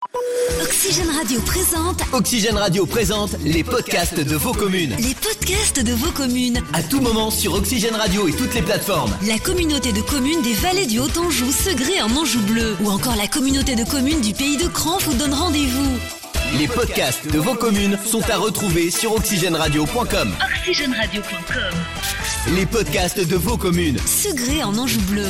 Oxygène Radio présente les podcasts de vos communes. Les podcasts de vos communes. À tout moment sur Oxygène Radio et toutes les plateformes. La communauté de communes des vallées du Haut-Anjou, Segré en Anjou bleu. Ou encore la communauté de communes du pays de Cran vous donne rendez-vous. Les podcasts de vos communes sont à retrouver sur oxygèneradio.com. Les podcasts de vos communes. Segré en Anjou bleu.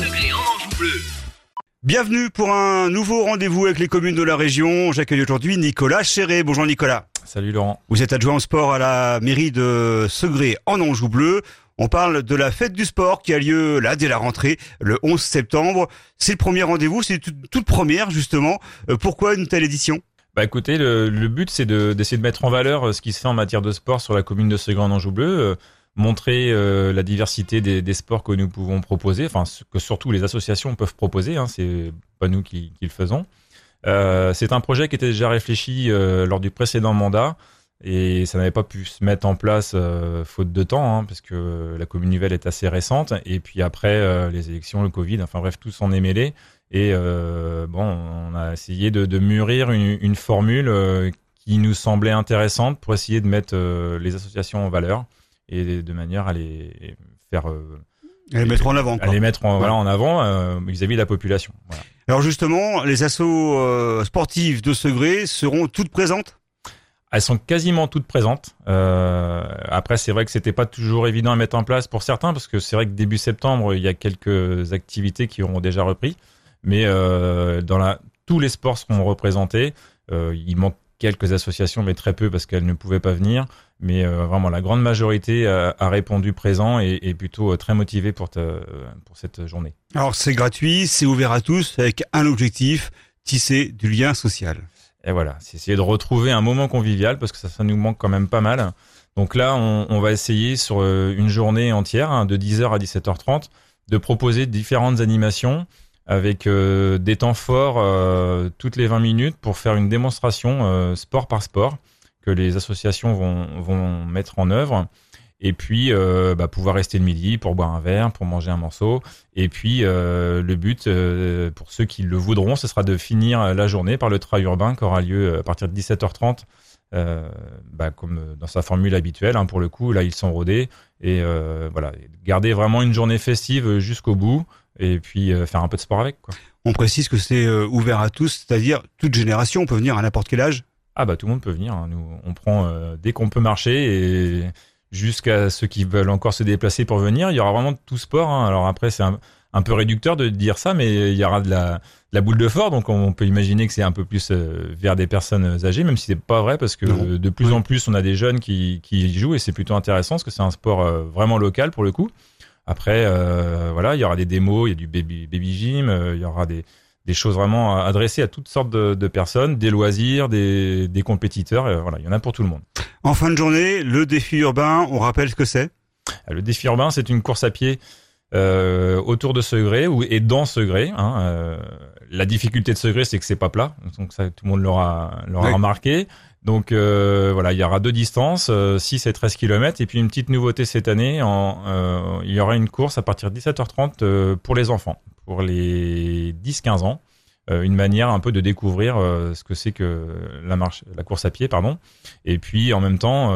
Bienvenue pour un nouveau rendez-vous avec les communes de la région. J'accueille aujourd'hui Nicolas Chéret. Bonjour Nicolas. Salut Laurent. Vous êtes adjoint au sport à la mairie de Segré en Anjou bleu. On parle de la fête du sport qui a lieu là dès la rentrée, le 11 septembre. C'est le premier rendez-vous, c'est toute première justement. Pourquoi une telle édition ? Bah écoutez, le but c'est d'essayer de mettre en valeur ce qui se fait en matière de sport sur la commune de Segré en Anjou bleu. Montrer la diversité des sports que nous pouvons proposer, enfin que surtout les associations peuvent proposer, hein, c'est pas nous qui le faisons. C'est un projet qui était déjà réfléchi lors du précédent mandat et ça n'avait pas pu se mettre en place faute de temps, hein, parce que la commune nouvelle est assez récente et puis après les élections, le Covid, enfin bref, tout s'en est mêlé et on a essayé de mûrir une formule qui nous semblait intéressante pour essayer de mettre les associations en valeur. Et de manière à les faire les mettre en avant, à les mettre en avant vis-à-vis de la population. Voilà. Alors justement, les assos sportives de Segré seront toutes présentes ? Elles sont quasiment toutes présentes. Après, c'est vrai que c'était pas toujours évident à mettre en place pour certains, parce que c'est vrai que début septembre, il y a quelques activités qui auront déjà repris, mais tous les sports seront représentés. Il manque quelques associations, mais très peu parce qu'elles ne pouvaient pas venir. Mais vraiment, la grande majorité a répondu présent et plutôt très motivé pour cette journée. Alors, c'est gratuit, c'est ouvert à tous, avec un objectif, tisser du lien social. Et voilà, c'est essayer de retrouver un moment convivial, parce que ça nous manque quand même pas mal. Donc là, on va essayer sur une journée entière, de 10h à 17h30, de proposer différentes animations, avec des temps forts toutes les 20 minutes pour faire une démonstration sport par sport que les associations vont mettre en œuvre et puis pouvoir rester le midi pour boire un verre, pour manger un morceau et puis le but pour ceux qui le voudront, ce sera de finir la journée par le trail urbain qui aura lieu à partir de 17h30 comme dans sa formule habituelle, hein, pour le coup là ils sont rodés et garder vraiment une journée festive jusqu'au bout et puis faire un peu de sport avec, quoi. On précise que c'est ouvert à tous, c'est-à-dire toute génération, on peut venir à n'importe quel âge. Ah tout le monde peut venir, hein. Nous on prend dès qu'on peut marcher et jusqu'à ceux qui veulent encore se déplacer pour venir, il y aura vraiment tout sport, hein. Alors après c'est un peu réducteur de dire ça, mais il y aura de la boule de fort, donc on peut imaginer que c'est un peu plus vers des personnes âgées, même si c'est pas vrai, parce que de plus en plus on a des jeunes qui y jouent et c'est plutôt intéressant parce que c'est un sport vraiment local pour le coup. Après, il y aura des démos, il y a du baby gym, il y aura des choses vraiment adressées à toutes sortes de personnes, des loisirs, des compétiteurs, il y en a pour tout le monde. En fin de journée, le défi urbain, on rappelle ce que c'est ? Le défi urbain, c'est une course à pied autour de Segré et dans Segré. La difficulté de Segré, c'est que c'est pas plat, donc ça tout le monde l'aura remarqué. Donc il y aura deux distances, 6 et 13 km, et puis une petite nouveauté cette année, il y aura une course à partir de 17h30 pour les enfants, pour les 10-15 ans, une manière un peu de découvrir ce que c'est que la course à pied, pardon. Et puis en même temps,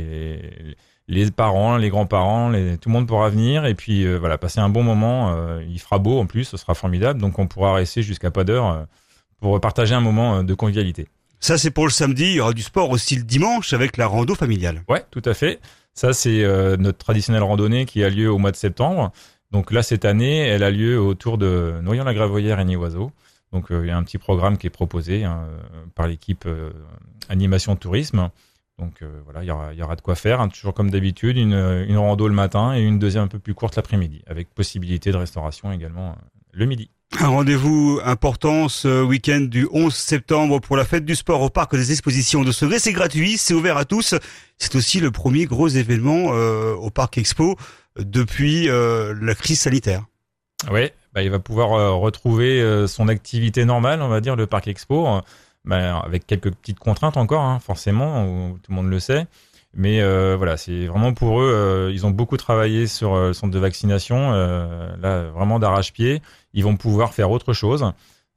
les parents, les grands-parents, tout le monde pourra venir et puis passer un bon moment. Il fera beau en plus, ce sera formidable, donc on pourra rester jusqu'à pas d'heure pour partager un moment de convivialité. Ça, c'est pour le samedi. Il y aura du sport aussi le dimanche avec la rando familiale. Ouais, tout à fait. Ça, c'est notre traditionnelle randonnée qui a lieu au mois de septembre. Donc là, cette année, elle a lieu autour de Noyon-la-Gravoyère et Nioiseau. Donc il y a un petit programme qui est proposé par l'équipe animation tourisme. Donc il y aura de quoi faire. Toujours comme d'habitude, une rando le matin et une deuxième un peu plus courte l'après-midi, avec possibilité de restauration également le midi. Un rendez-vous important ce week-end du 11 septembre pour la fête du sport au parc des expositions de Segré. C'est gratuit, c'est ouvert à tous. C'est aussi le premier gros événement au parc Expo depuis la crise sanitaire. Oui, il va pouvoir retrouver son activité normale, on va dire, le parc Expo, avec quelques petites contraintes encore, forcément, tout le monde le sait. Mais c'est vraiment pour eux, ils ont beaucoup travaillé sur le centre de vaccination, là vraiment d'arrache-pied. Ils vont pouvoir faire autre chose.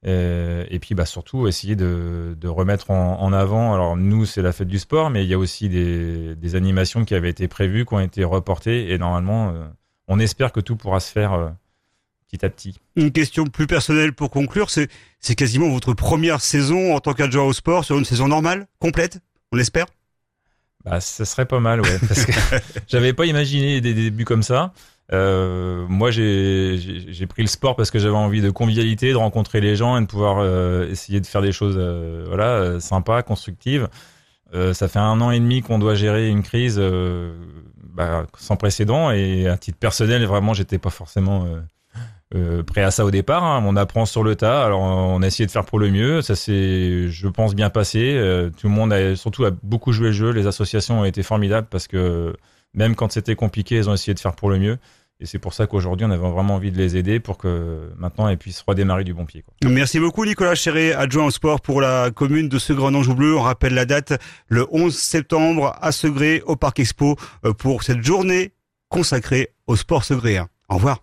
Et puis surtout essayer de remettre en avant. Alors nous, c'est la fête du sport, mais il y a aussi des animations qui avaient été prévues, qui ont été reportées, et normalement, on espère que tout pourra se faire petit à petit. Une question plus personnelle pour conclure, c'est quasiment votre première saison en tant qu'adjoint au sport sur une saison normale, complète, on espère? Ça serait pas mal, ouais, parce que j'avais pas imaginé des débuts comme ça. Moi, j'ai pris le sport parce que j'avais envie de convivialité, de rencontrer les gens et de pouvoir essayer de faire des choses sympas, constructives. Ça fait 1 an et demi qu'on doit gérer une crise sans précédent, et à titre personnel, vraiment, j'étais pas forcément prêt à ça au départ. Hein. On apprend sur le tas, alors on a essayé de faire pour le mieux. Ça s'est, je pense, bien passé. Tout le monde a beaucoup joué le jeu. Les associations ont été formidables parce que même quand c'était compliqué, ils ont essayé de faire pour le mieux. Et c'est pour ça qu'aujourd'hui, on avait vraiment envie de les aider pour que maintenant, ils puissent redémarrer du bon pied, quoi. Merci beaucoup, Nicolas Chéret, adjoint au sport pour la commune de Segré en Anjou-Bleu. On rappelle la date, le 11 septembre à Segré, au Parc Expo, pour cette journée consacrée au sport segréen. Au revoir.